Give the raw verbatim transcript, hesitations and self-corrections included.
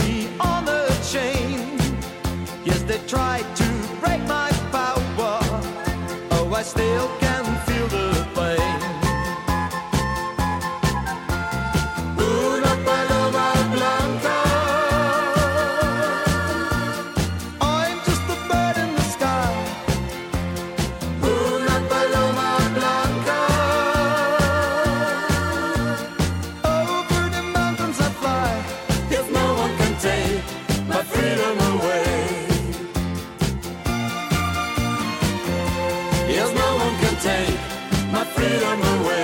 me on a chain. Yes, they tried to break my power. Oh, I still can feel the pain. Una paloma blanca. I'm just a bird in the sky. Una paloma blanca. Over the mountains I fly. Yes, no one can take my freedom away. Yes, no one can take my freedom away.